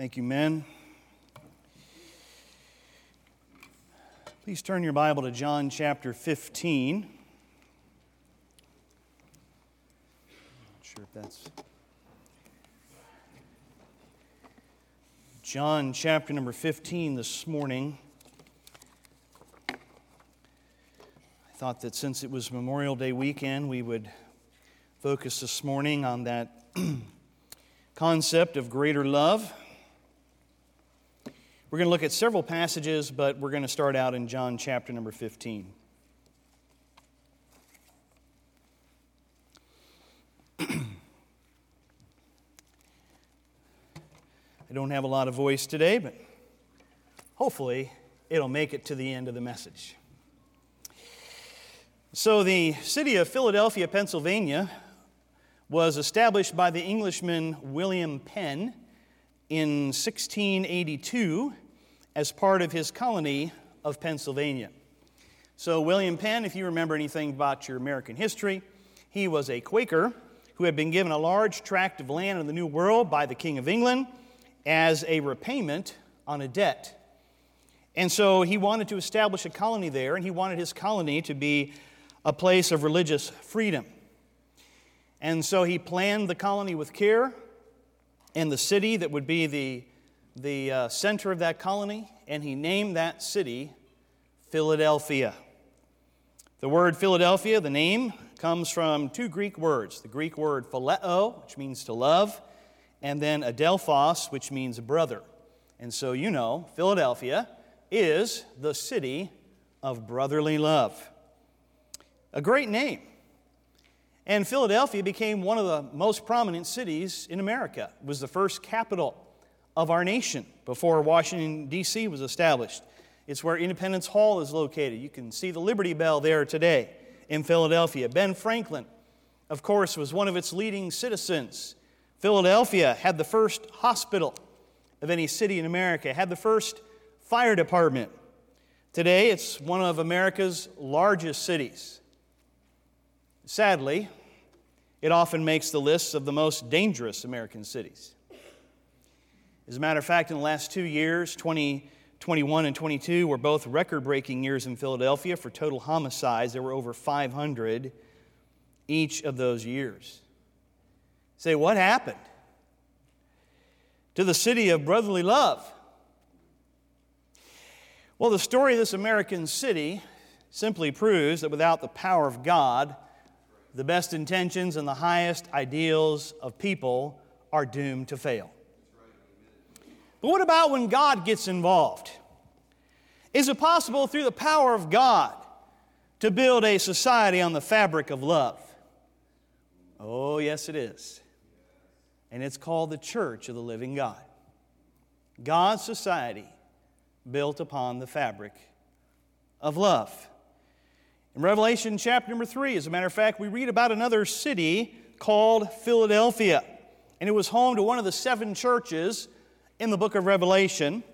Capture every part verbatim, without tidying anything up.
Thank you, men. Please turn your Bible to John chapter fifteen. Not sure if that's John chapter number fifteen this morning. I thought that since it was Memorial Day weekend, we would focus this morning on that concept of greater love. We're going to look at several passages, but we're going to start out in John chapter number fifteen. I don't have a lot of voice today, but hopefully it'll make it to the end of the message. So the city of Philadelphia, Pennsylvania, was established by the Englishman William Penn in sixteen eighty-two as part of his colony of Pennsylvania. So William Penn, if you remember anything about your American history, he was a Quaker who had been given a large tract of land in the New World by the King of England as a repayment on a debt. And so he wanted to establish a colony there, and he wanted his colony to be a place of religious freedom. And so he planned the colony with care, and the city that would be the, the uh, center of that colony, and he named that city Philadelphia. The word Philadelphia, the name, comes from two Greek words. The Greek word phileo, which means to love, and then adelphos, which means brother. And so you know, Philadelphia is the city of brotherly love. A great name. And Philadelphia became one of the most prominent cities in America. It was the first capital of our nation before Washington, D C was established. It's where Independence Hall is located. You can see the Liberty Bell there today in Philadelphia. Ben Franklin, of course, was one of its leading citizens. Philadelphia had the first hospital of any city in America, had the first fire department. Today, it's one of America's largest cities. Sadly, it often makes the lists of the most dangerous American cities. As a matter of fact, in the last two years, twenty twenty-one and twenty-two, were both record-breaking years in Philadelphia for total homicides. There were over five hundred each of those years. Say, what happened to the city of brotherly love? Well, the story of this American city simply proves that without the power of God, the best intentions and the highest ideals of people are doomed to fail. But what about when God gets involved? Is it possible through the power of God to build a society on the fabric of love? Oh, yes, it is. And it's called the Church of the Living God. God's society built upon the fabric of love. In Revelation chapter number three, as a matter of fact, we read about another city called Philadelphia. And it was home to one of the seven churches in the book of Revelation.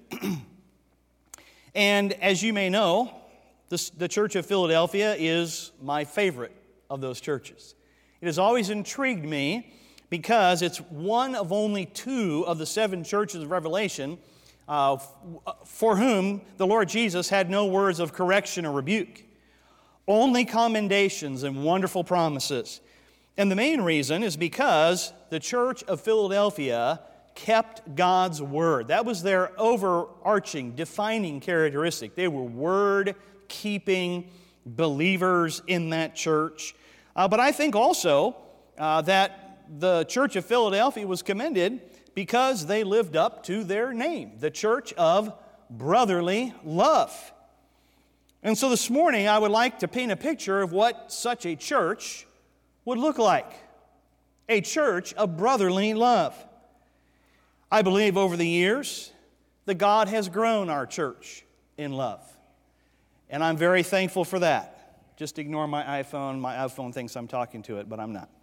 And as you may know, this, the Church of Philadelphia is my favorite of those churches. It has always intrigued me because it's one of only two of the seven churches of Revelation uh, for whom the Lord Jesus had no words of correction or rebuke. Only commendations and wonderful promises. And the main reason is because the Church of Philadelphia kept God's word. That was their overarching, defining characteristic. They were word-keeping believers in that church. Uh, but I think also uh, that the Church of Philadelphia was commended because they lived up to their name, the Church of Brotherly Love. And so this morning, I would like to paint a picture of what such a church would look like. A church of brotherly love. I believe over the years that God has grown our church in love. And I'm very thankful for that. Just ignore my iPhone. My iPhone thinks I'm talking to it, but I'm not.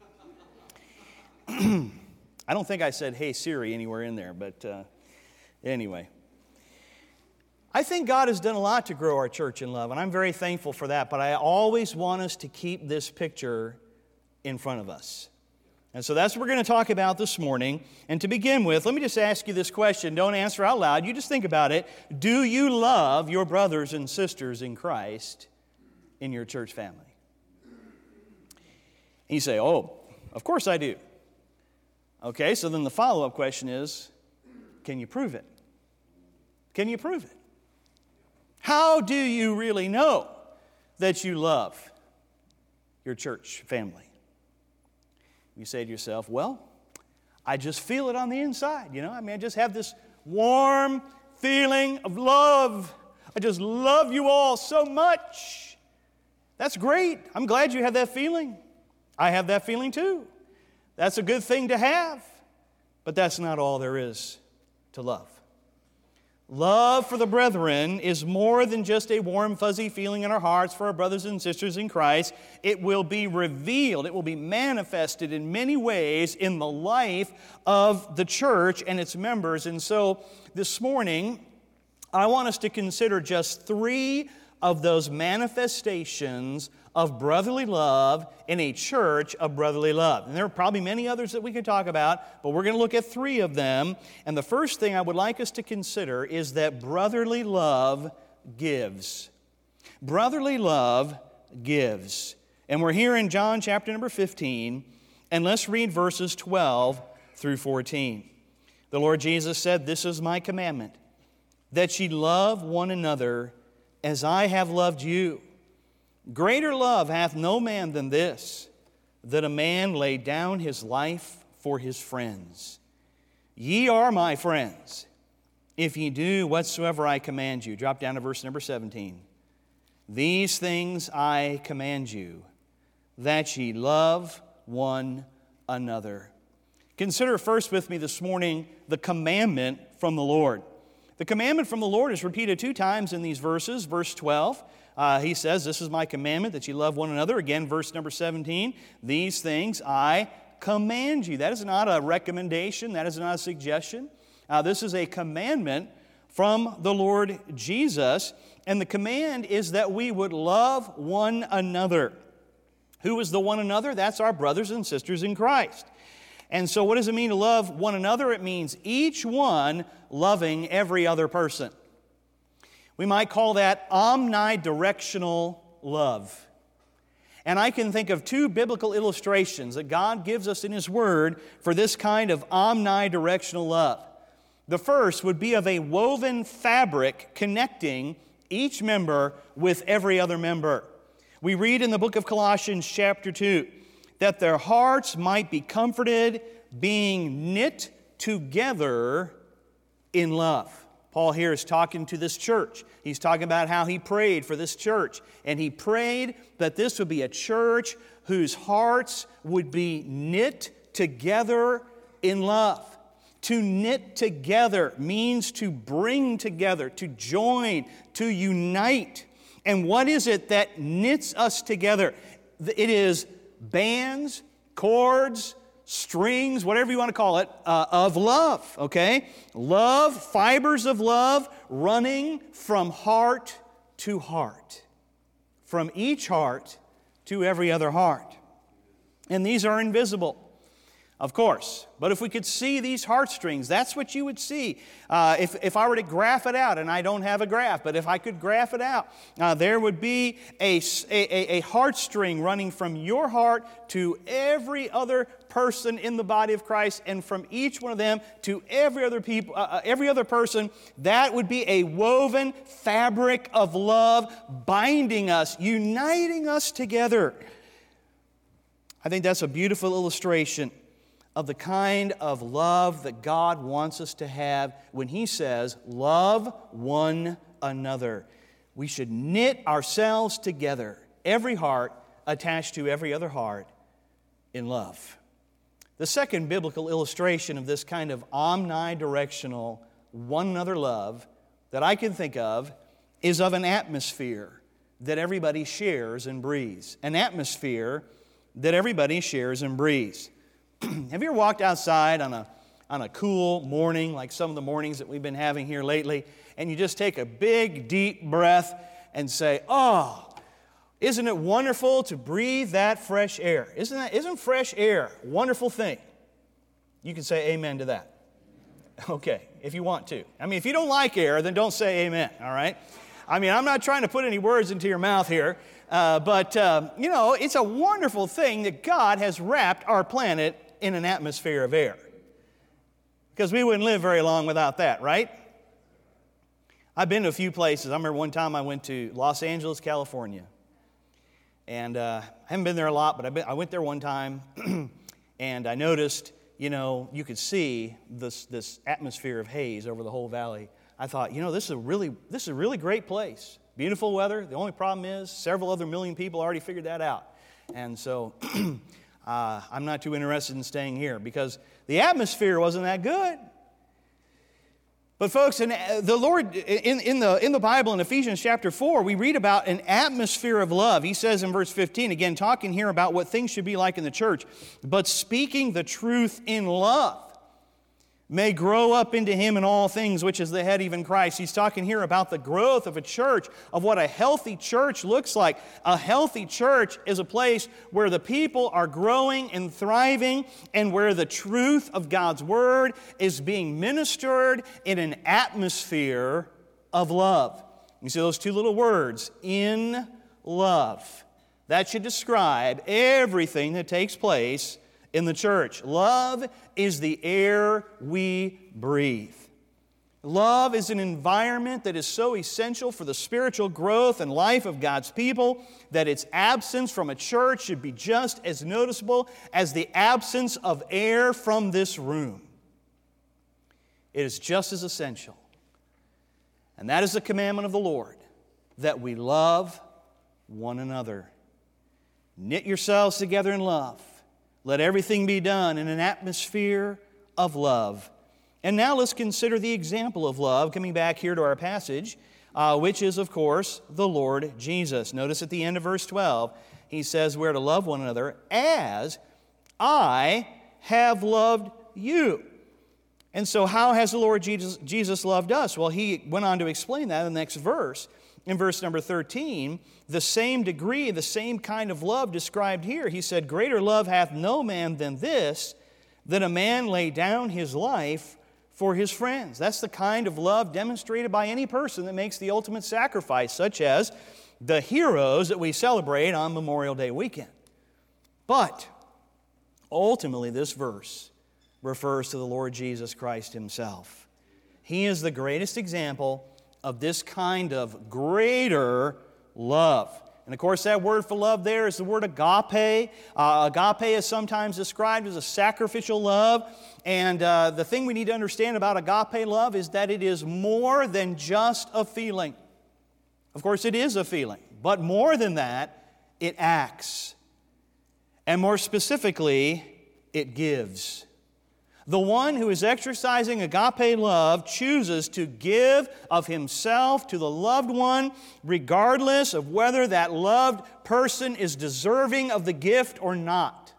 I don't think I said, "Hey Siri," anywhere in there, but uh, anyway. I think God has done a lot to grow our church in love, and I'm very thankful for that, but I always want us to keep this picture in front of us. And so that's what we're going to talk about this morning. And to begin with, let me just ask you this question. Don't answer out loud. You just think about it. Do you love your brothers and sisters in Christ in your church family? And you say, oh, of course I do. Okay, so then the follow-up question is, can you prove it? Can you prove it? How do you really know that you love your church family? You say to yourself, well, I just feel it on the inside, you know? I mean, I just have this warm feeling of love. I just love you all so much. That's great. I'm glad you have that feeling. I have that feeling too. That's a good thing to have. But that's not all there is to love. Love for the brethren is more than just a warm, fuzzy feeling in our hearts for our brothers and sisters in Christ. It will be revealed, it will be manifested in many ways in the life of the church and its members. And so this morning, I want us to consider just three of those manifestations of brotherly love in a church of brotherly love. And there are probably many others that we could talk about, but we're going to look at three of them. And the first thing I would like us to consider is that brotherly love gives. Brotherly love gives. And we're here in John chapter number fifteen, and let's read verses twelve through fourteen. The Lord Jesus said, "This is my commandment, that ye love one another as I have loved you. Greater love hath no man than this, that a man lay down his life for his friends. Ye are my friends, if ye do whatsoever I command you." Drop down to verse number seventeen. "These things I command you, that ye love one another." Consider first with me this morning the commandment from the Lord. The commandment from the Lord is repeated two times in these verses. Verse twelve, uh, he says, "This is my commandment, that you love one another." Again, verse number seventeen, "These things I command you." That is not a recommendation. That is not a suggestion. Uh, this is a commandment from the Lord Jesus. And the command is that we would love one another. Who is the one another? That's our brothers and sisters in Christ. And so what does it mean to love one another? It means each one loving every other person. We might call that omnidirectional love. And I can think of two biblical illustrations that God gives us in His Word for this kind of omnidirectional love. The first would be of a woven fabric connecting each member with every other member. We read in the book of Colossians chapter two, that their hearts might be comforted, being knit together in love. Paul here is talking to this church. He's talking about how he prayed for this church. And he prayed that this would be a church whose hearts would be knit together in love. To knit together means to bring together, to join, to unite. And what is it that knits us together? It is bands, cords, strings, whatever you want to call it, uh, of love, okay? Love, fibers of love running from heart to heart, from each heart to every other heart. And these are invisible, of course. But if we could see these heartstrings, that's what you would see. Uh, if, if I were to graph it out, and I don't have a graph, but if I could graph it out, uh, there would be a, a, a heartstring running from your heart to every other person in the body of Christ, and from each one of them to every other people, uh, every other person. That would be a woven fabric of love binding us, uniting us together. I think that's a beautiful illustration of the kind of love that God wants us to have when He says, love one another. We should knit ourselves together, every heart attached to every other heart, in love. The second biblical illustration of this kind of omnidirectional one another love that I can think of is of an atmosphere that everybody shares and breathes. An atmosphere that everybody shares and breathes. Have you ever walked outside on a, on a cool morning, like some of the mornings that we've been having here lately, and you just take a big, deep breath and say, oh, Isn't it wonderful to breathe that fresh air? Isn't that, isn't fresh air a wonderful thing? You can say amen to that. Okay, if you want to. I mean, if you don't like air, then don't say amen, all right? I mean, I'm not trying to put any words into your mouth here, uh, but, uh, you know, it's a wonderful thing that God has wrapped our planet in an atmosphere of air. Because we wouldn't live very long without that, right? I've been to a few places. I remember one time I went to Los Angeles, California. And uh, I haven't been there a lot, but I, been, I went there one time, and I noticed, you know, you could see this, this atmosphere of haze over the whole valley. I thought, you know, this is a really, this is a really great place. Beautiful weather. The only problem is several other million people already figured that out. And so uh, I'm not too interested in staying here because the atmosphere wasn't that good. But folks, in the Lord, in, in, the, in the Bible, in Ephesians chapter four, we read about an atmosphere of love. He says in verse fifteen, again, talking here about what things should be like in the church, but speaking the truth in love may grow up into Him in all things, which is the head, even Christ. He's talking here about the growth of a church, of what a healthy church looks like. A healthy church is a place where the people are growing and thriving and where the truth of God's Word is being ministered in an atmosphere of love. You see those two little words, in love. That should describe everything that takes place in the church. Love is the air we breathe. Love is an environment that is so essential for the spiritual growth and life of God's people that its absence from a church should be just as noticeable as the absence of air from this room. It is just as essential. And that is the commandment of the Lord, that we love one another. Knit yourselves together in love. Let everything be done in an atmosphere of love. And now let's consider the example of love, coming back here to our passage, uh, which is, of course, the Lord Jesus. Notice at the end of verse twelve, he says we're to love one another as I have loved you. And so how has the Lord Jesus, Jesus loved us? Well, he went on to explain that in the next verse. In verse number thirteen, the same degree, the same kind of love described here. He said, greater love hath no man than this, that a man lay down his life for his friends. That's the kind of love demonstrated by any person that makes the ultimate sacrifice, such as the heroes that we celebrate on Memorial Day weekend. But ultimately, this verse refers to the Lord Jesus Christ Himself. He is the greatest example of this kind of greater love. And of course, that word for love there is the word agape. Uh, agape is sometimes described as a sacrificial love. And uh, the thing we need to understand about agape love is that it is more than just a feeling. Of course, it is a feeling. But more than that, it acts. And more specifically, it gives. The one who is exercising agape love chooses to give of himself to the loved one, regardless of whether that loved person is deserving of the gift or not.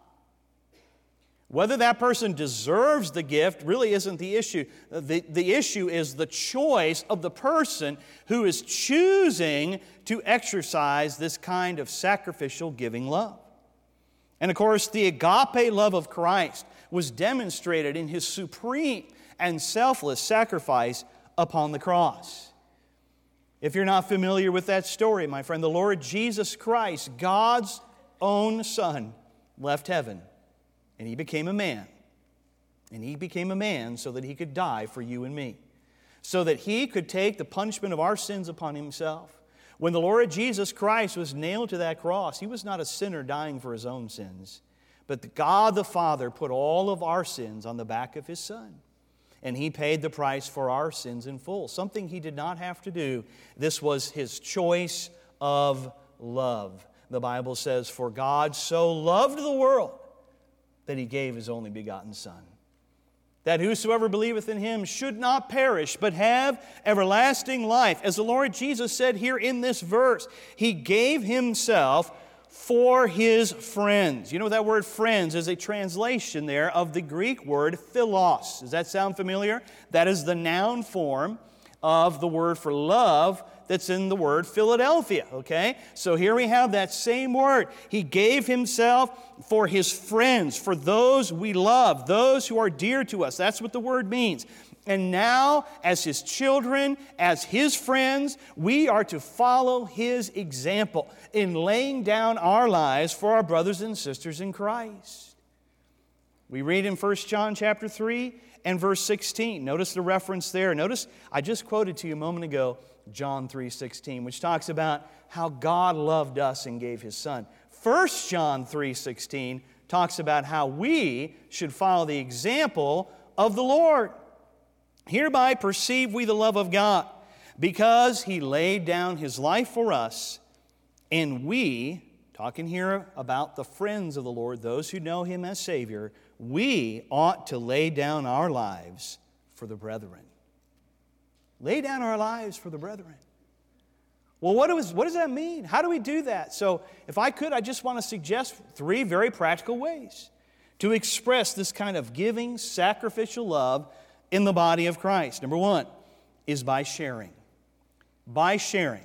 Whether that person deserves the gift really isn't the issue. The, the issue is the choice of the person who is choosing to exercise this kind of sacrificial giving love. And of course, the agape love of Christ was demonstrated in His supreme and selfless sacrifice upon the cross. If you're not familiar with that story, my friend, the Lord Jesus Christ, God's own Son, left heaven, and He became a man. And He became a man so that He could die for you and me, so that He could take the punishment of our sins upon Himself. When the Lord Jesus Christ was nailed to that cross, He was not a sinner dying for His own sins. But God the Father put all of our sins on the back of His Son. And He paid the price for our sins in full, something He did not have to do. This was His choice of love. The Bible says, for God so loved the world that He gave His only begotten Son, that whosoever believeth in Him should not perish, but have everlasting life. As the Lord Jesus said here in this verse, He gave Himself for His friends. You know that word friends is a translation there of the Greek word philos. Does that sound familiar? That is the noun form of the word for love that's in the word Philadelphia, okay? So here we have that same word. He gave himself for his friends, for those we love, those who are dear to us. That's what the word means. And now, as his children, as his friends, we are to follow his example in laying down our lives for our brothers and sisters in Christ. We read in First John chapter three and verse sixteen. Notice the reference there. Notice, I just quoted to you a moment ago, John three sixteen, which talks about how God loved us and gave his Son. First John three sixteen talks about how we should follow the example of the Lord. Hereby perceive we the love of God, because he laid down his life for us, and we, talking here about the friends of the Lord, those who know him as Savior, we ought to lay down our lives for the brethren. Lay down our lives for the brethren. Well, what does, what does that mean? How do we do that? So, if I could, I just want to suggest three very practical ways to express this kind of giving, sacrificial love in the body of Christ. Number one is by sharing. By sharing.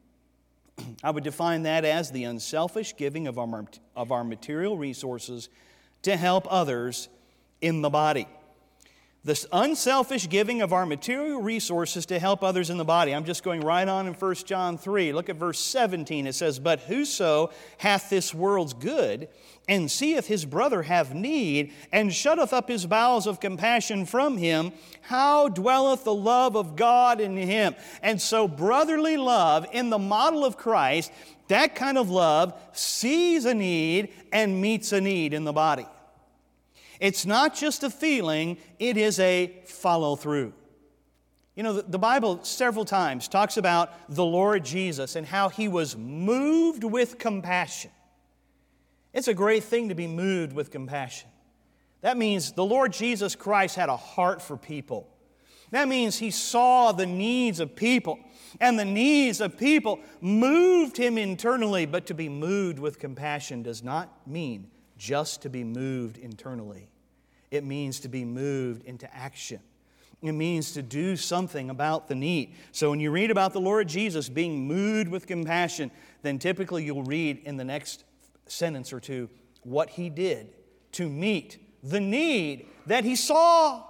I would define that as the unselfish giving of our, of our material resources to help others in the body. This unselfish giving of our material resources to help others in the body. I'm just going right on in First John three. Look at verse seventeen. It says, "But whoso hath this world's good, and seeth his brother have need, and shutteth up his bowels of compassion from him, how dwelleth the love of God in him?" And so brotherly love in the model of Christ, that kind of love sees a need and meets a need in the body. It's not just a feeling, it is a follow-through. You know, the Bible several times talks about the Lord Jesus and how he was moved with compassion. It's a great thing to be moved with compassion. That means the Lord Jesus Christ had a heart for people. That means he saw the needs of people, and the needs of people moved him internally. But to be moved with compassion does not mean just to be moved internally. It means to be moved into action. It means to do something about the need. So when you read about the Lord Jesus being moved with compassion, then typically you'll read in the next sentence or two what he did to meet the need that he saw.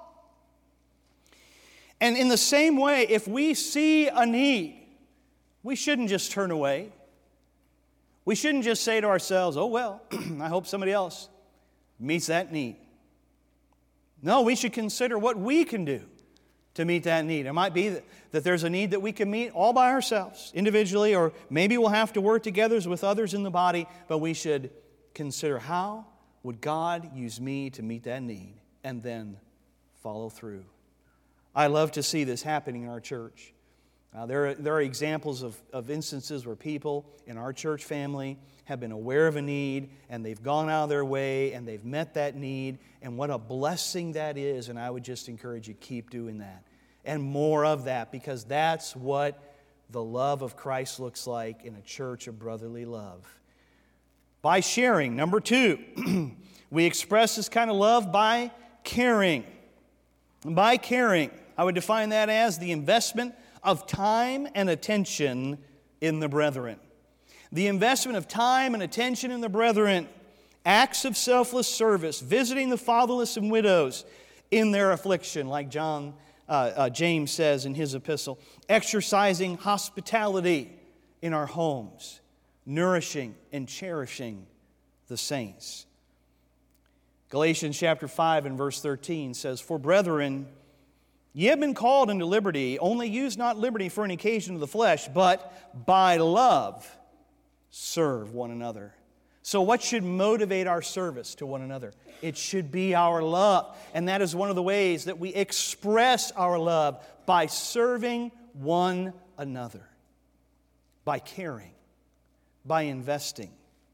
And in the same way, if we see a need, we shouldn't just turn away. We shouldn't just say to ourselves, "Oh, well, I hope somebody else meets that need." No, we should consider what we can do to meet that need. It might be that, that there's a need that we can meet all by ourselves, individually, or maybe we'll have to work together with others in the body, but we should consider, how would God use me to meet that need, and then follow through. I love to see this happening in our church. Uh, there, are, there are examples of, of instances where people in our church family have been aware of a need, and they've gone out of their way, and they've met that need, and what a blessing that is. And I would just encourage you, keep doing that, and more of that, because that's what the love of Christ looks like in a church of brotherly love. By sharing. Number two, we express this kind of love by caring. By caring, I would define that as the investment of time and attention in the brethren. The investment of time and attention in the brethren. Acts of selfless service, visiting the fatherless and widows in their affliction, like John, uh, uh, James says in his epistle. Exercising hospitality in our homes, nourishing and cherishing the saints. Galatians chapter five and verse thirteen says, "For brethren, ye have been called into liberty, only use not liberty for an occasion of the flesh, but by love serve one another." So what should motivate our service to one another? It should be our love. And that is one of the ways that we express our love, by serving one another, by caring, by investing.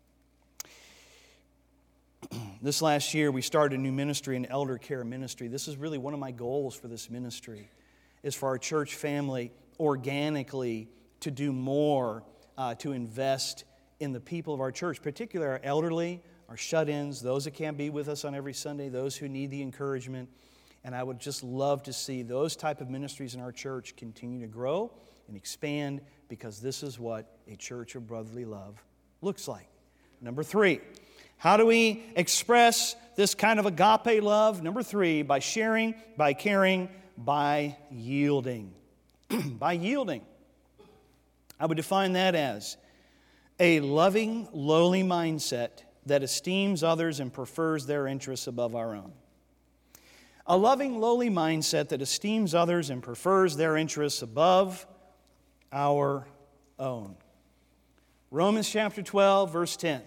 This last year, we started a new ministry, an elder care ministry. This is really one of my goals for this ministry, is for our church family organically to do more, uh, to invest in the people of our church, particularly our elderly, our shut-ins, those that can't be with us on every Sunday, those who need the encouragement. And I would just love to see those type of ministries in our church continue to grow and expand, because this is what a church of brotherly love looks like. Number three, how do we express this kind of agape love? Number three, by sharing, by caring, by yielding. By yielding. I would define that as a loving, lowly mindset that esteems others and prefers their interests above our own. A loving, lowly mindset that esteems others and prefers their interests above our own. Romans chapter twelve, verse ten.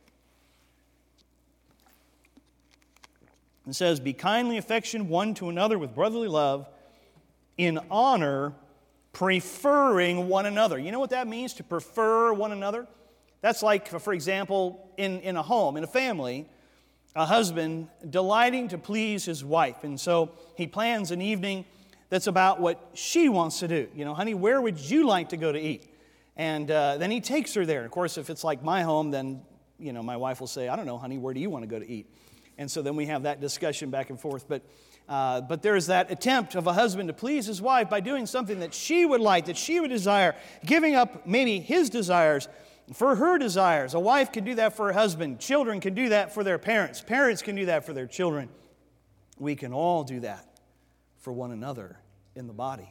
It says, "Be kindly affectioned one to another with brotherly love, in honor, preferring one another." You know what that means, to prefer one another? That's like, for example, in, in a home, in a family, a husband delighting to please his wife. And so he plans an evening that's about what she wants to do. You know, honey, where would you like to go to eat? And uh, then he takes her there. Of course, if it's like my home, then, you know, my wife will say, I don't know, honey, where do you want to go to eat? And so then we have that discussion back and forth. But uh, but there's that attempt of a husband to please his wife by doing something that she would like, that she would desire, giving up maybe his desires for her desires. A wife can do that for her husband. Children can do that for their parents. Parents can do that for their children. We can all do that for one another in the body.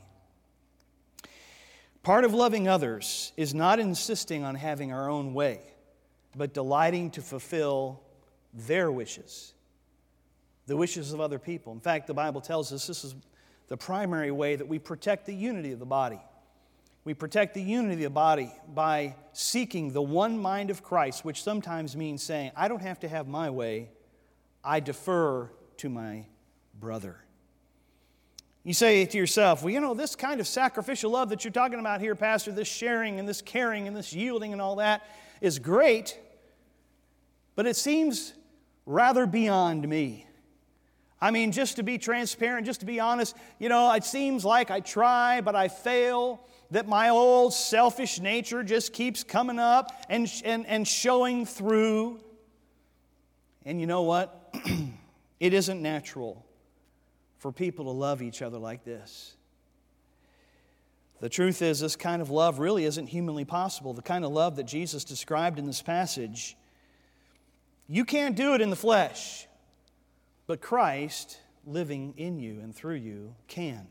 Part of loving others is not insisting on having our own way, but delighting to fulfill their wishes, the wishes of other people. In fact, the Bible tells us this is the primary way that we protect the unity of the body. We protect the unity of the body by seeking the one mind of Christ, which sometimes means saying, I don't have to have my way, I defer to my brother. You say to yourself, well, you know, this kind of sacrificial love that you're talking about here, Pastor, this sharing and this caring and this yielding and all that is great, but it seems rather beyond me. I mean, just to be transparent, just to be honest, you know, it seems like I try, but I fail, that my old selfish nature just keeps coming up and, and, and showing through. And you know what? It isn't natural for people to love each other like this. The truth is, this kind of love really isn't humanly possible. The kind of love that Jesus described in this passage, you can't do it in the flesh, but Christ living in you and through you can.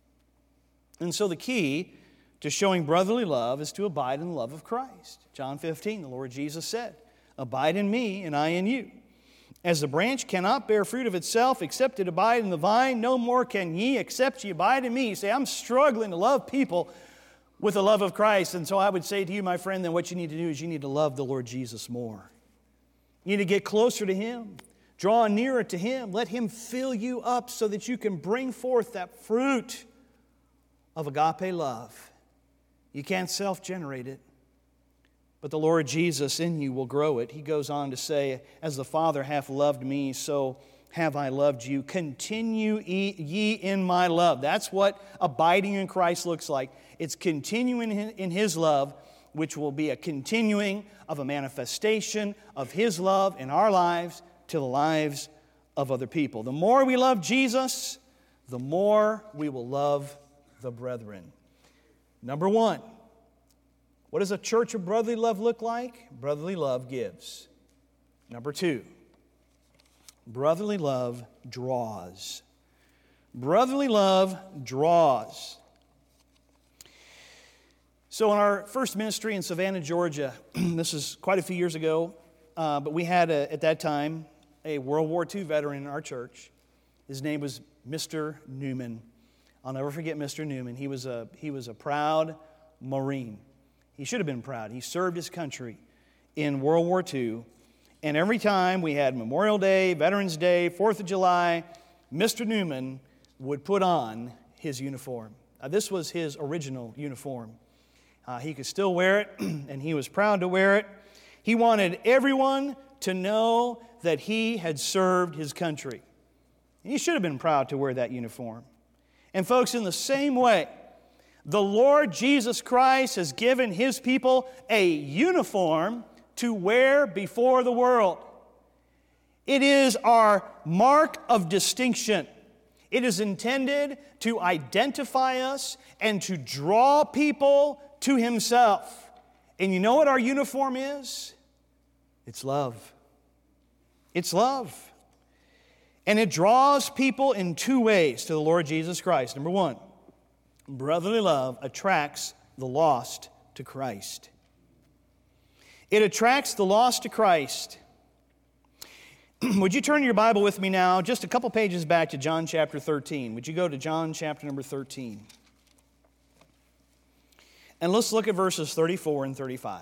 And so the key to showing brotherly love is to abide in the love of Christ. John fifteen, the Lord Jesus said, "Abide in me and I in you. As the branch cannot bear fruit of itself except it abide in the vine, no more can ye except ye abide in me." You say, I'm struggling to love people with the love of Christ. And so I would say to you, my friend, then what you need to do is you need to love the Lord Jesus more. You need to get closer to Him. Draw nearer to Him. Let Him fill you up so that you can bring forth that fruit of agape love. You can't self-generate it, but the Lord Jesus in you will grow it. He goes on to say, as the Father hath loved me, so have I loved you. Continue ye in my love. That's what abiding in Christ looks like. It's continuing in His love, which will be a continuing of a manifestation of His love in our lives to the lives of other people. The more we love Jesus, the more we will love the brethren. Number one, what does a church of brotherly love look like? Brotherly love gives. Number two, brotherly love draws. Brotherly love draws. So in our first ministry in Savannah, Georgia, this is quite a few years ago, uh, but we had a, at that time a World War Two veteran in our church. His name was Mister Newman. I'll never forget Mister Newman. He was a, he was a proud Marine. He should have been proud. He served his country in World War Two. And every time we had Memorial Day, Veterans Day, fourth of July, Mister Newman would put on his uniform. Uh, this was his original uniform. Uh, he could still wear it, and he was proud to wear it. He wanted everyone to know that he had served his country. And he should have been proud to wear that uniform. And folks, in the same way, the Lord Jesus Christ has given His people a uniform to wear before the world. It is our mark of distinction. It is intended to identify us and to draw people to Himself. And you know what our uniform is? It's love. It's love. And it draws people in two ways to the Lord Jesus Christ. Number one, brotherly love attracts the lost to Christ. It attracts the lost to Christ. Would you turn your Bible with me now, just a couple pages back to John chapter thirteen? Would you go to John chapter number thirteen? And let's look at verses thirty-four and thirty-five.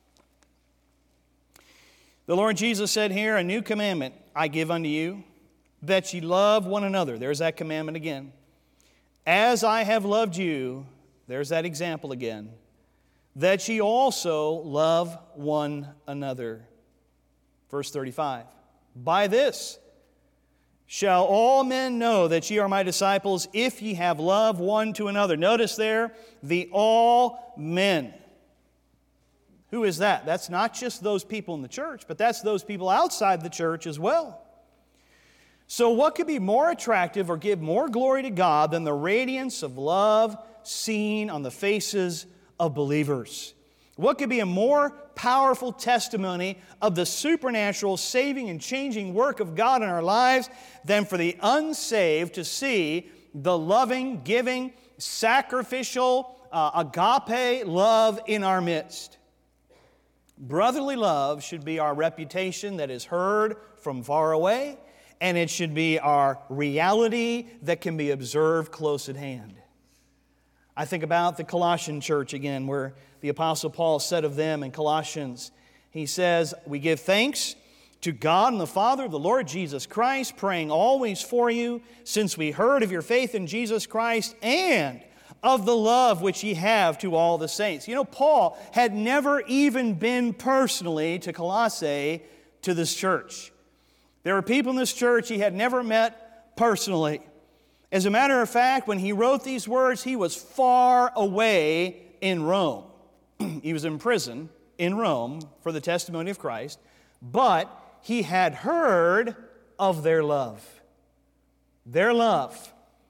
The Lord Jesus said here, "A new commandment I give unto you, that ye love one another." There's that commandment again. "As I have loved you," there's that example again, "that ye also love one another." Verse thirty-five. "By this shall all men know that ye are my disciples, if ye have love one to another." Notice there, the all men. Who is that? That's not just those people in the church, but that's those people outside the church as well. So what could be more attractive or give more glory to God than the radiance of love seen on the faces of believers? What could be a more powerful testimony of the supernatural saving and changing work of God in our lives than for the unsaved to see the loving, giving, sacrificial, uh, agape love in our midst? Brotherly love should be our reputation that is heard from far away, and it should be our reality that can be observed close at hand. I think about the Colossian church again, where the Apostle Paul said of them in Colossians, he says, "We give thanks to God and the Father of the Lord Jesus Christ, praying always for you, since we heard of your faith in Jesus Christ and of the love which ye have to all the saints." You know, Paul had never even been personally to Colossae, to this church. There were people in this church he had never met personally. As a matter of fact, when he wrote these words, he was far away in Rome. He was in prison in Rome for the testimony of Christ, but he had heard of their love. Their love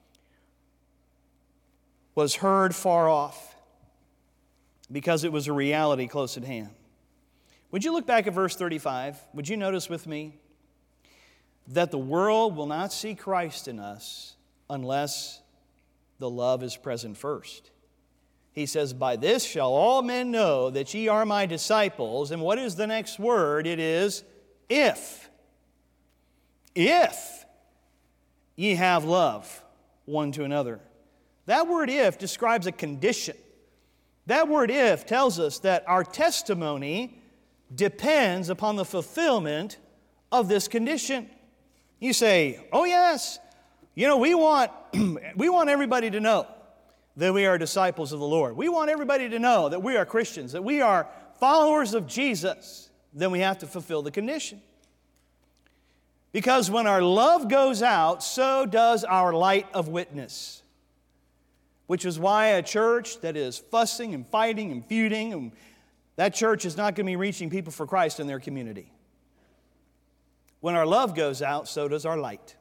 was heard far off because it was a reality close at hand. Would you look back at verse thirty-five? Would you notice with me that the world will not see Christ in us unless the love is present first? He says, "By this shall all men know that ye are my disciples." And what is the next word? It is if. If ye have love one to another. That word "if" describes a condition. That word "if" tells us that our testimony depends upon the fulfillment of this condition. You say, "Oh yes, you know, we want, we want everybody to know that we are disciples of the Lord. We want everybody to know that we are Christians, that we are followers of Jesus." Then we have to fulfill the condition. Because when our love goes out, so does our light of witness. Which is why a church that is fussing and fighting and feuding, and that church is not going to be reaching people for Christ in their community. When our love goes out, so does our light.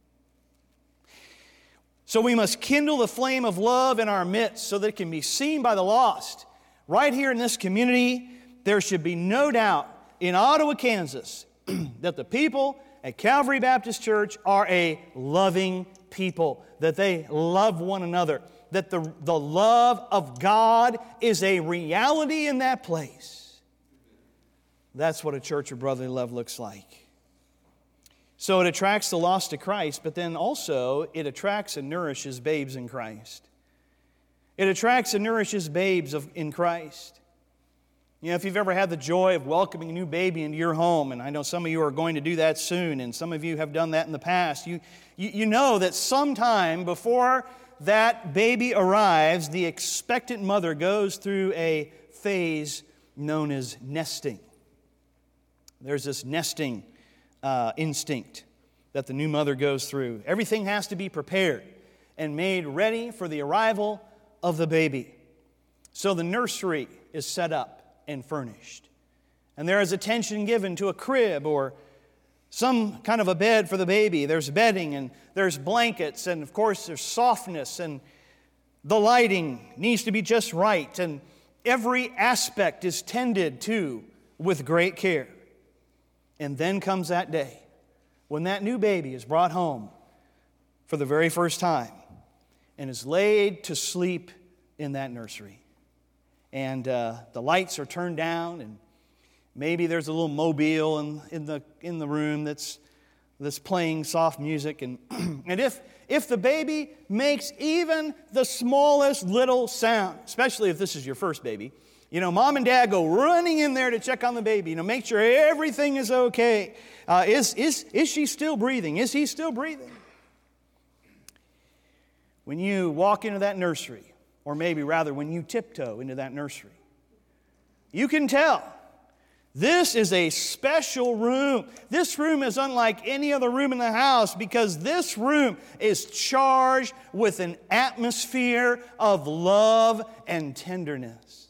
So we must kindle the flame of love in our midst so that it can be seen by the lost. Right here in this community, there should be no doubt in Ottawa, Kansas, that the people at Calvary Baptist Church are a loving people, that they love one another, that the, the love of God is a reality in that place. That's what a church of brotherly love looks like. So it attracts the lost to Christ, but then also it attracts and nourishes babes in Christ. It attracts and nourishes babes of, in Christ. You know, if you've ever had the joy of welcoming a new baby into your home, and I know some of you are going to do that soon, and some of you have done that in the past, you, you, you know that sometime before that baby arrives, the expectant mother goes through a phase known as nesting. There's this nesting uh, instinct that the new mother goes through. Everything has to be prepared and made ready for the arrival of the baby. So the nursery is set up and furnished. And there is attention given to a crib or some kind of a bed for the baby. There's bedding and there's blankets, and of course there's softness, and the lighting needs to be just right, and every aspect is tended to with great care. And then comes that day when that new baby is brought home for the very first time and is laid to sleep in that nursery. And uh, the lights are turned down, and maybe there's a little mobile in, in the in the room that's that's playing soft music. And and if if the baby makes even the smallest little sound, especially if this is your first baby, you know, mom and dad go running in there to check on the baby, you know, make sure everything is okay. Uh, is is is she still breathing? Is he still breathing? When you walk into that nursery, or maybe rather when you tiptoe into that nursery, you can tell this is a special room. This room is unlike any other room in the house because this room is charged with an atmosphere of love and tenderness.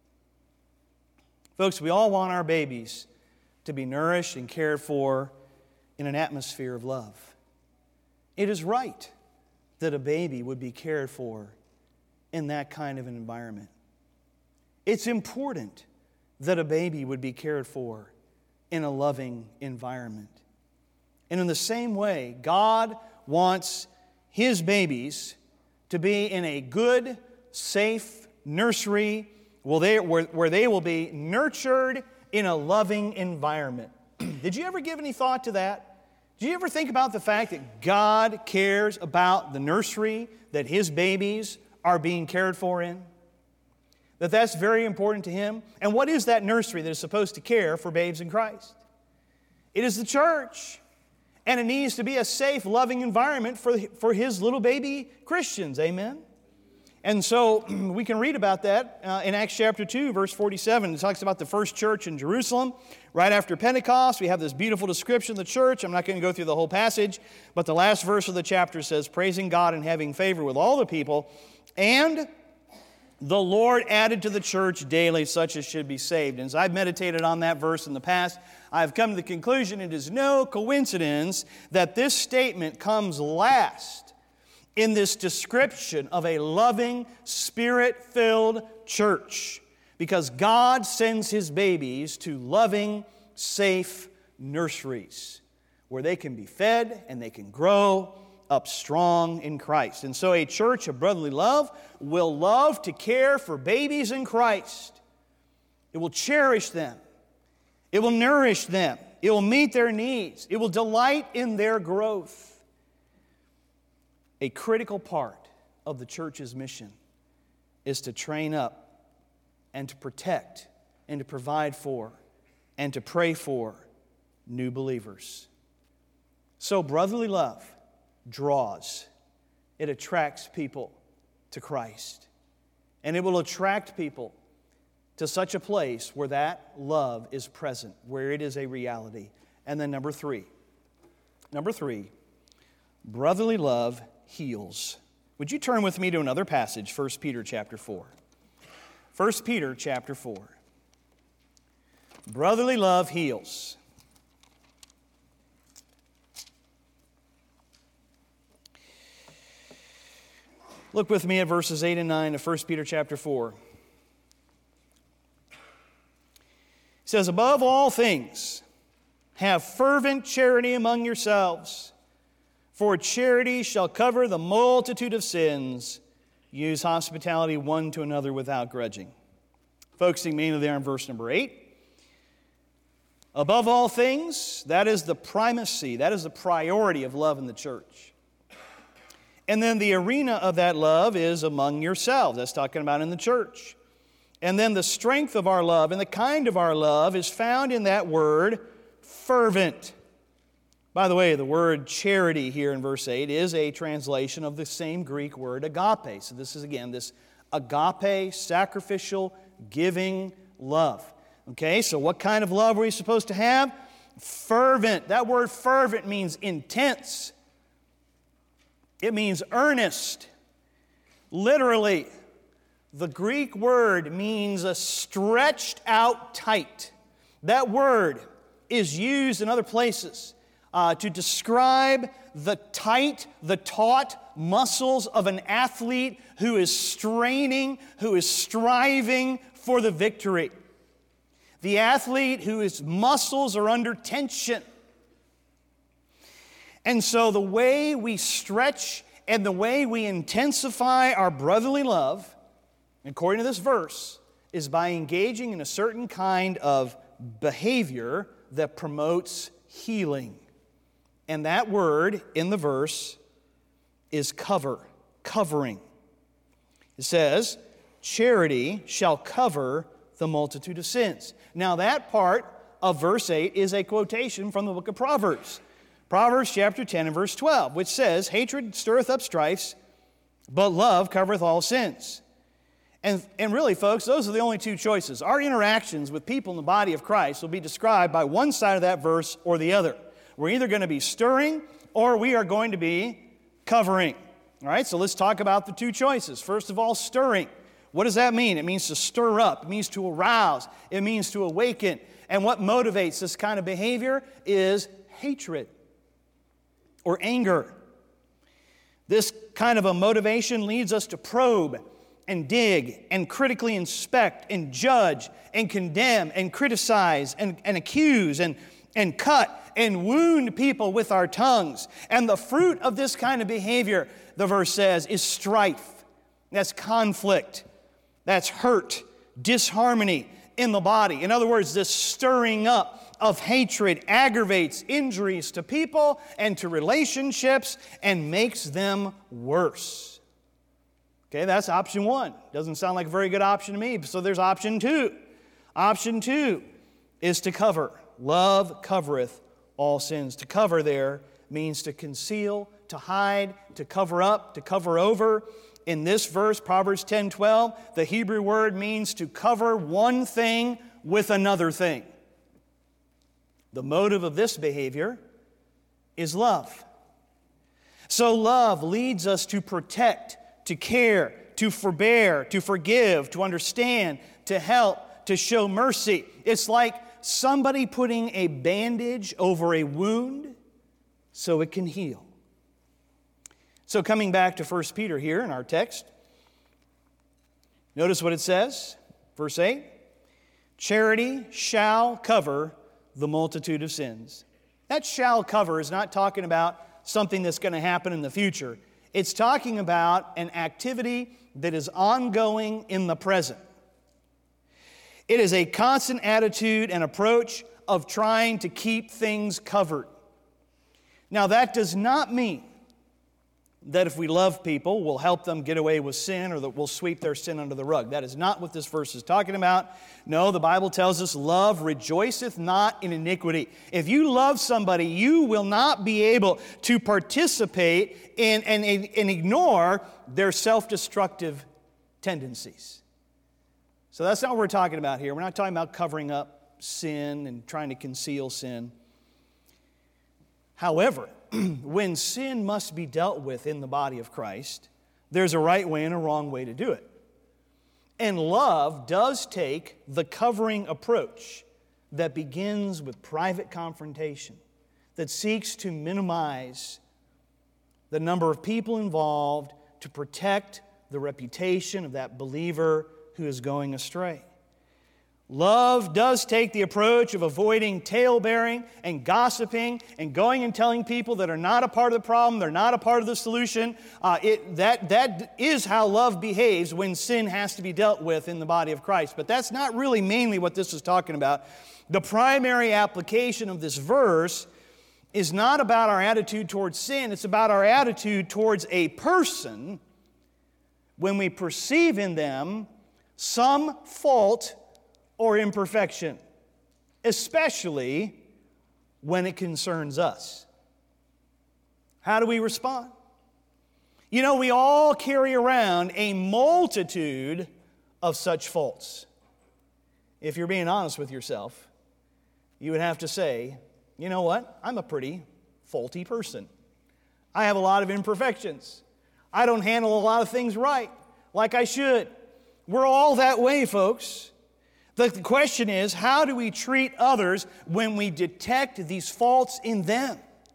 Folks, we all want our babies to be nourished and cared for in an atmosphere of love. It is right that a baby would be cared for in that kind of an environment. It's important that a baby would be cared for in a loving environment. And in the same way, God wants His babies to be in a good, safe nursery where they, where, where they will be nurtured in a loving environment. Did you ever give any thought to that? Do you ever think about the fact that God cares about the nursery that His babies are being cared for in? That that's very important to Him? And what is that nursery that is supposed to care for babes in Christ? It is the church. And it needs to be a safe, loving environment for, for His little baby Christians. Amen? And so we can read about that uh, in Acts chapter two, verse forty-seven. It talks about the first church in Jerusalem. Right after Pentecost, we have this beautiful description of the church. I'm not going to go through the whole passage, but the last verse of the chapter says, praising God and having favor with all the people, and the Lord added to the church daily such as should be saved. And as I've meditated on that verse in the past, I've come to the conclusion it is no coincidence that this statement comes last in this description of a loving, Spirit-filled church, because God sends His babies to loving, safe nurseries where they can be fed and they can grow up strong in Christ. And so a church of brotherly love will love to care for babies in Christ. It will cherish them. It will nourish them. It will meet their needs. It will delight in their growth. A critical part of the church's mission is to train up and to protect and to provide for and to pray for new believers. So brotherly love draws. It attracts people to Christ. And it will attract people to such a place where that love is present, where it is a reality. And then number three. Number three, brotherly love heals. Would you turn with me to another passage, First Peter chapter four. First Peter chapter four. Brotherly love heals. Look with me at verses eight and nine of First Peter chapter four. It says, above all things, have fervent charity among yourselves, for charity shall cover the multitude of sins. Use hospitality one to another without grudging. Focusing mainly there on verse number eight. Above all things, that is the primacy, that is the priority of love in the church. And then the arena of that love is among yourselves. That's talking about in the church. And then the strength of our love and the kind of our love is found in that word, fervent. By the way, the word charity here in verse eight is a translation of the same Greek word agape. So this is, again, this agape, sacrificial, giving love. Okay, so what kind of love are we supposed to have? Fervent. That word fervent means intense. It means earnest. Literally, the Greek word means a stretched out tight. That word is used in other places uh, to describe the tight, the taut muscles of an athlete who is straining, who is striving for the victory. The athlete whose muscles are under tension. And so the way we stretch and the way we intensify our brotherly love, according to this verse, is by engaging in a certain kind of behavior that promotes healing. And that word in the verse is cover, covering. It says, charity shall cover the multitude of sins. Now that part of verse eight is a quotation from the book of Proverbs. Proverbs chapter ten and verse twelve, which says, hatred stirreth up strifes, but love covereth all sins. And, and really, folks, those are the only two choices. Our interactions with people in the body of Christ will be described by one side of that verse or the other. We're either going to be stirring or we are going to be covering. All right, so let's talk about the two choices. First of all, stirring. What does that mean? It means to stir up. It means to arouse. It means to awaken. And what motivates this kind of behavior is hatred or anger. This kind of a motivation leads us to probe and dig and critically inspect and judge and condemn and criticize and, and accuse and, and cut and wound people with our tongues. And the fruit of this kind of behavior, the verse says, is strife. That's conflict. That's hurt, disharmony in the body. In other words, this stirring up of hatred aggravates injuries to people and to relationships and makes them worse. Okay, that's option one. Doesn't sound like a very good option to me. So there's option two. Option two is to cover. Love covereth all sins. To cover there means to conceal, to hide, to cover up, to cover over. In this verse, Proverbs ten twelve, the Hebrew word means to cover one thing with another thing. The motive of this behavior is love. So love leads us to protect, to care, to forbear, to forgive, to understand, to help, to show mercy. It's like somebody putting a bandage over a wound so it can heal. So coming back to First Peter here in our text, notice what it says, verse eight, charity shall cover the multitude of sins. That shall cover is not talking about something that's going to happen in the future. It's talking about an activity that is ongoing in the present. It is a constant attitude and approach of trying to keep things covered. Now, that does not mean that if we love people, we'll help them get away with sin or that we'll sweep their sin under the rug. That is not what this verse is talking about. No, the Bible tells us love rejoiceth not in iniquity. If you love somebody, you will not be able to participate in and, and ignore their self-destructive tendencies. So that's not what we're talking about here. We're not talking about covering up sin and trying to conceal sin. However, when sin must be dealt with in the body of Christ, there's a right way and a wrong way to do it. And love does take the covering approach that begins with private confrontation, that seeks to minimize the number of people involved to protect the reputation of that believer who is going astray. Love does take the approach of avoiding tale-bearing and gossiping and going and telling people that are not a part of the problem, they're not a part of the solution. Uh, it, that, that is how love behaves when sin has to be dealt with in the body of Christ. But that's not really mainly what this is talking about. The primary application of this verse is not about our attitude towards sin. It's about our attitude towards a person when we perceive in them some fault or imperfection, especially when it concerns us. How do we respond? You know, we all carry around a multitude of such faults. If you're being honest with yourself, you would have to say, you know what? I'm a pretty faulty person. I have a lot of imperfections. I don't handle a lot of things right, like I should. We're all that way, folks. The question is, how do we treat others when we detect these faults in them?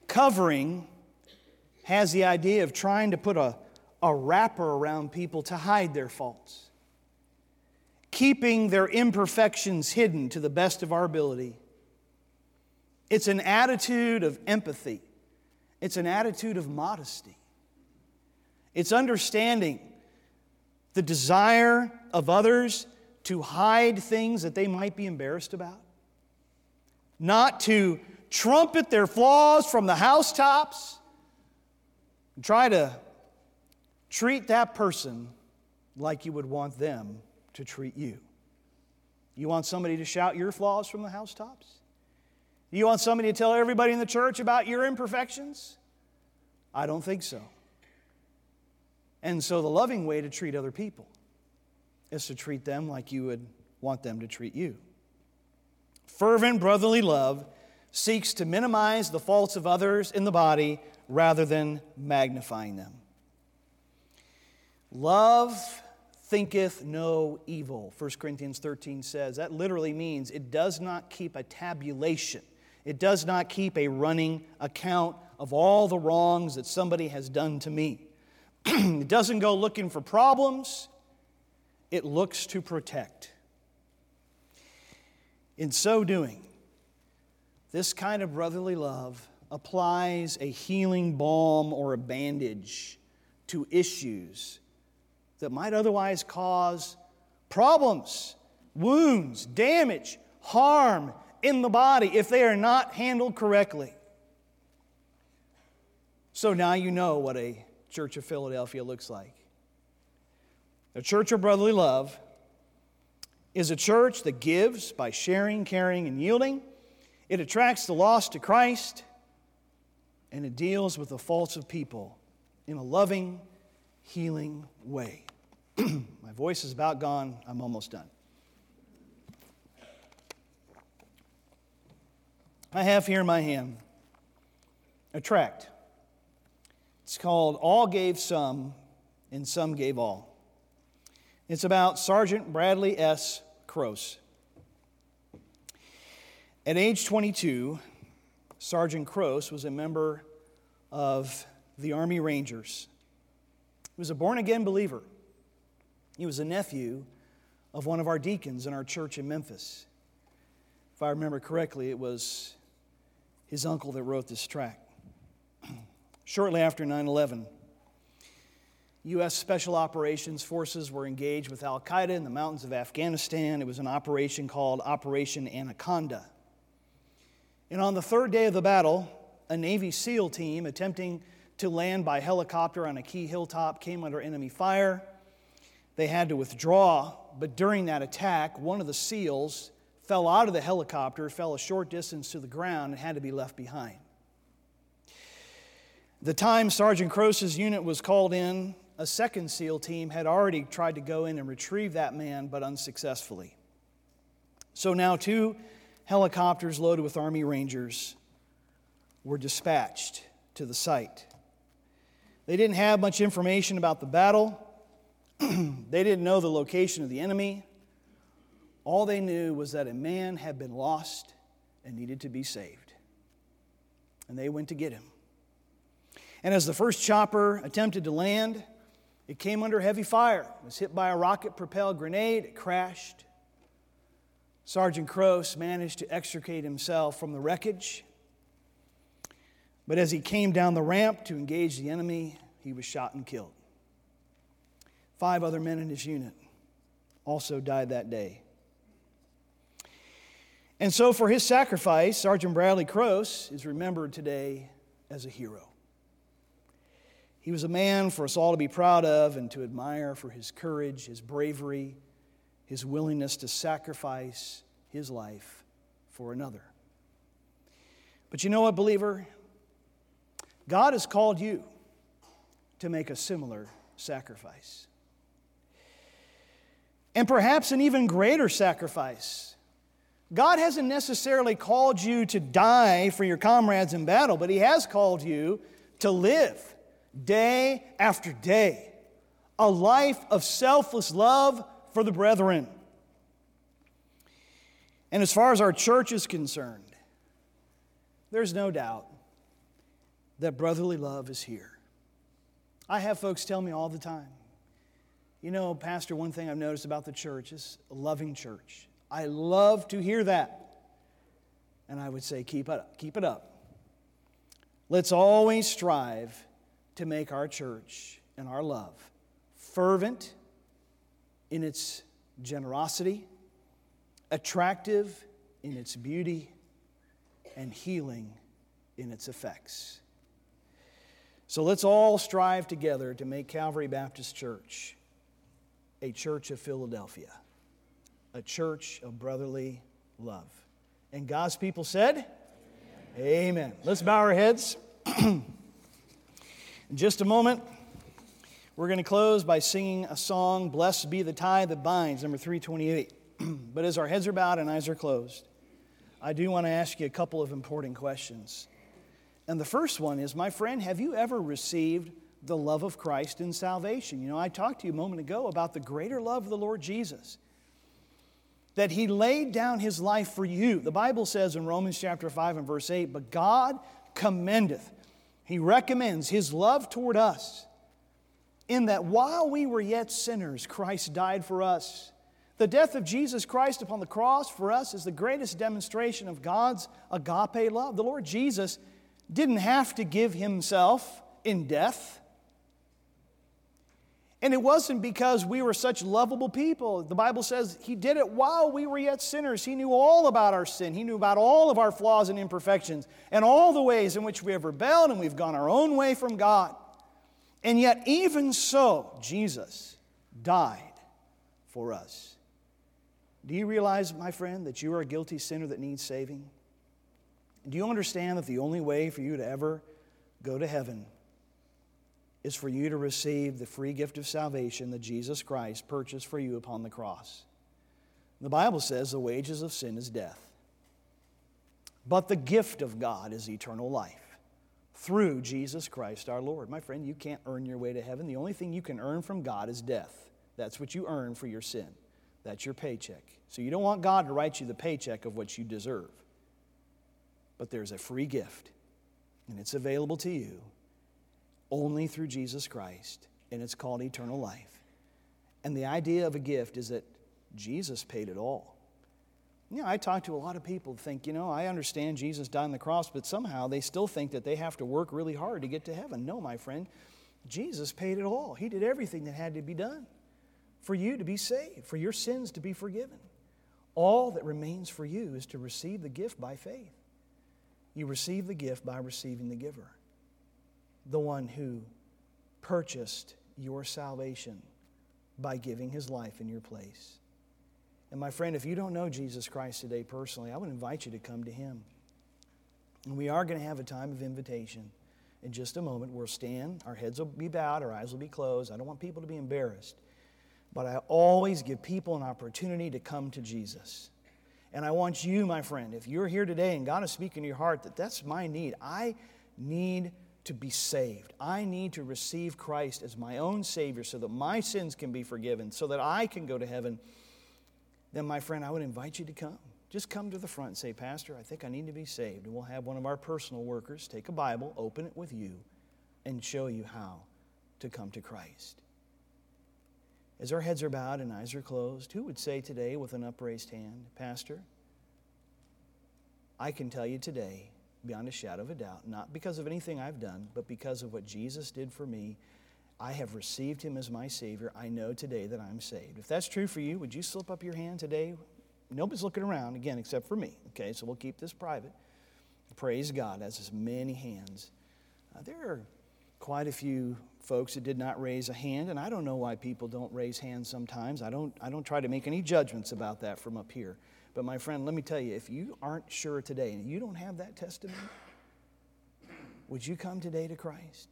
Covering has the idea of trying to put a, a wrapper around people to hide their faults, keeping their imperfections hidden to the best of our ability. It's an attitude of empathy. It's an attitude of modesty. It's understanding the desire of others to hide things that they might be embarrassed about, not to trumpet their flaws from the housetops, and try to treat that person like you would want them to treat you. You want somebody to shout your flaws from the housetops? You want somebody to tell everybody in the church about your imperfections? I don't think so. And so the loving way to treat other people is to treat them like you would want them to treat you. Fervent brotherly love seeks to minimize the faults of others in the body rather than magnifying them. Love thinketh no evil, First Corinthians thirteen says. That literally means it does not keep a tabulation. It does not keep a running account of all the wrongs that somebody has done to me. It doesn't go looking for problems. It looks to protect. In so doing, this kind of brotherly love applies a healing balm or a bandage to issues that might otherwise cause problems, wounds, damage, harm in the body if they are not handled correctly. So now you know what a Church of Philadelphia looks like. The Church of Brotherly Love is a church that gives by sharing, caring, and yielding. It attracts the lost to Christ, and it deals with the faults of people in a loving, healing way. My voice is about gone. I'm almost done. I have here in my hand a tract. It's called All Gave Some, and Some Gave All. It's about Sergeant Bradley S. Croce. At age twenty-two, Sergeant Croce was a member of the Army Rangers. He was a born-again believer. He was a nephew of one of our deacons in our church in Memphis. If I remember correctly, it was his uncle that wrote this tract. Shortly after nine eleven, U S Special Operations Forces were engaged with Al-Qaeda in the mountains of Afghanistan. It was an operation called Operation Anaconda. And on the third day of the battle, a Navy SEAL team attempting to land by helicopter on a key hilltop came under enemy fire. They had to withdraw, but during that attack, one of the SEALs fell out of the helicopter, fell a short distance to the ground, and had to be left behind. The time Sergeant Croce's unit was called in, a second SEAL team had already tried to go in and retrieve that man, but unsuccessfully. So now two helicopters loaded with Army Rangers were dispatched to the site. They didn't have much information about the battle. They didn't know the location of the enemy. All they knew was that a man had been lost and needed to be saved. And they went to get him. And as the first chopper attempted to land, it came under heavy fire. It was hit by a rocket-propelled grenade. It crashed. Sergeant Croce managed to extricate himself from the wreckage. But as he came down the ramp to engage the enemy, he was shot and killed. Five other men in his unit also died that day. And so for his sacrifice, Sergeant Bradley Croce is remembered today as a hero. He was a man for us all to be proud of and to admire for his courage, his bravery, his willingness to sacrifice his life for another. But you know what, believer? God has called you to make a similar sacrifice. And perhaps an even greater sacrifice. God hasn't necessarily called you to die for your comrades in battle, but He has called you to live day after day a life of selfless love for the brethren. And as far as our church is concerned, there's no doubt that brotherly love is here. I have folks tell me all the time, you know, Pastor, one thing I've noticed about the church is a loving church. I love to hear that. And I would say, keep it up. Keep it up. Let's always strive to make our church and our love fervent in its generosity, attractive in its beauty, and healing in its effects. So let's all strive together to make Calvary Baptist Church a church of Philadelphia, a church of brotherly love. And God's people said, Amen. Amen. Let's bow our heads. In just a moment, we're going to close by singing a song, Blessed Be the Tie That Binds, number three twenty-eight. But as our heads are bowed and eyes are closed, I do want to ask you a couple of important questions. And the first one is, my friend, have you ever received the love of Christ in salvation? You know, I talked to you a moment ago about the greater love of the Lord Jesus, that He laid down His life for you. The Bible says in Romans chapter five and verse eight, but God commendeth, He recommends His love toward us, in that while we were yet sinners, Christ died for us. The death of Jesus Christ upon the cross for us is the greatest demonstration of God's agape love. The Lord Jesus didn't have to give Himself in death. And it wasn't because we were such lovable people. The Bible says He did it while we were yet sinners. He knew all about our sin. He knew about all of our flaws and imperfections and all the ways in which we have rebelled and we've gone our own way from God. And yet, even so, Jesus died for us. Do you realize, my friend, that you are a guilty sinner that needs saving? Do you understand that the only way for you to ever go to heaven is for you to receive the free gift of salvation that Jesus Christ purchased for you upon the cross? The Bible says the wages of sin is death, but the gift of God is eternal life through Jesus Christ our Lord. My friend, you can't earn your way to heaven. The only thing you can earn from God is death. That's what you earn for your sin. That's your paycheck. So you don't want God to write you the paycheck of what you deserve. But there's a free gift, and it's available to you only through Jesus Christ, and it's called eternal life. And the idea of a gift is that Jesus paid it all. You know, I talk to a lot of people who think, you know, I understand Jesus died on the cross, but somehow they still think that they have to work really hard to get to heaven. No, my friend, Jesus paid it all. He did everything that had to be done for you to be saved, for your sins to be forgiven. All that remains for you is to receive the gift by faith. You receive the gift by receiving the giver, the one who purchased your salvation by giving His life in your place. And my friend, if you don't know Jesus Christ today personally, I would invite you to come to Him. And we are going to have a time of invitation. In just a moment, we'll stand, our heads will be bowed, our eyes will be closed. I don't want people to be embarrassed. But I always give people an opportunity to come to Jesus. And I want you, my friend, if you're here today and God is speaking to your heart that that's my need, I need to be saved. I need to receive Christ as my own Savior so that my sins can be forgiven, so that I can go to heaven, then, my friend, I would invite you to come. Just come to the front and say, Pastor, I think I need to be saved. And we'll have one of our personal workers take a Bible, open it with you, and show you how to come to Christ. As our heads are bowed and eyes are closed, who would say today with an upraised hand, Pastor, I can tell you today, beyond a shadow of a doubt, not because of anything I've done, but because of what Jesus did for me, I have received Him as my Savior. I know today that I'm saved. If that's true for you, would you slip up your hand today? Nobody's looking around, again, except for me. Okay, so we'll keep this private. Praise God, as many hands. Uh, there are quite a few folks that did not raise a hand, and I don't know why people don't raise hands sometimes. I don't, I don't try to make any judgments about that from up here. But my friend, let me tell you, if you aren't sure today and you don't have that testimony, would you come today to Christ?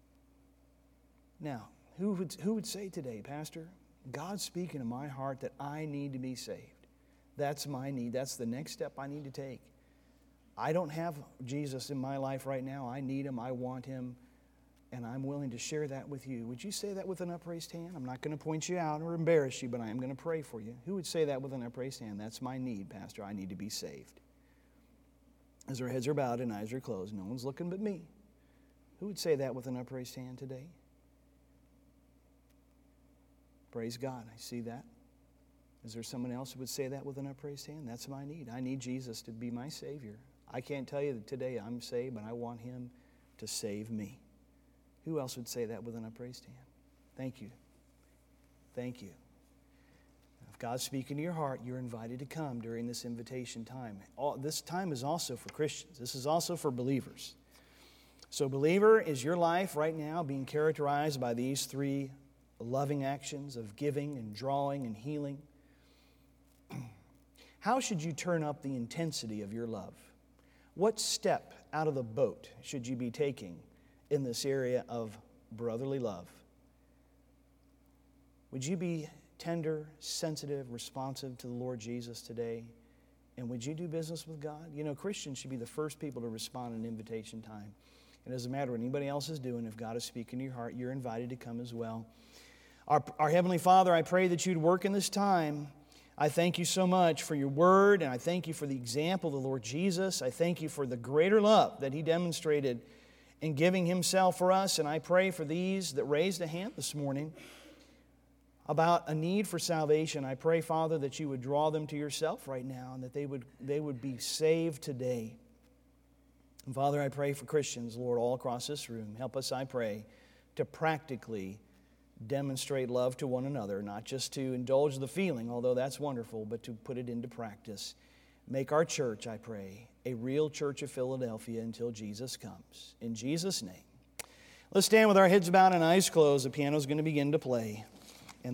Now, who would, who would say today, Pastor, God's speaking in my heart that I need to be saved. That's my need. That's the next step I need to take. I don't have Jesus in my life right now. I need Him. I want Him. And I'm willing to share that with you. Would you say that with an upraised hand? I'm not going to point you out or embarrass you, but I am going to pray for you. Who would say that with an upraised hand? That's my need, Pastor. I need to be saved. As our heads are bowed and eyes are closed, no one's looking but me. Who would say that with an upraised hand today? Praise God. I see that. Is there someone else who would say that with an upraised hand? That's my need. I need Jesus to be my Savior. I can't tell you that today I'm saved, but I want Him to save me. Who else would say that with an upraised hand? Thank you. Thank you. If God's speaking to your heart, you're invited to come during this invitation time. All, this time is also for Christians. This is also for believers. So, believer, is your life right now being characterized by these three loving actions of giving and drawing and healing? How should you turn up the intensity of your love? What step out of the boat should you be taking in this area of brotherly love? Would you be tender, sensitive, responsive to the Lord Jesus today? And would you do business with God? You know, Christians should be the first people to respond in invitation time. It doesn't matter what anybody else is doing. If God is speaking to your heart, you're invited to come as well. Our, our Heavenly Father, I pray that you'd work in this time. I thank you so much for your word, and I thank you for the example of the Lord Jesus. I thank you for the greater love that He demonstrated in giving Himself for us. And I pray for these that raised a hand this morning about a need for salvation. I pray, Father, that you would draw them to yourself right now and that they would, they would be saved today. And Father, I pray for Christians, Lord, all across this room. Help us, I pray, to practically demonstrate love to one another, not just to indulge the feeling, although that's wonderful, but to put it into practice. Make our church, I pray, a real church of Philadelphia until Jesus comes. In Jesus' name. Let's stand with our heads bowed and eyes closed. The piano's going to begin to play.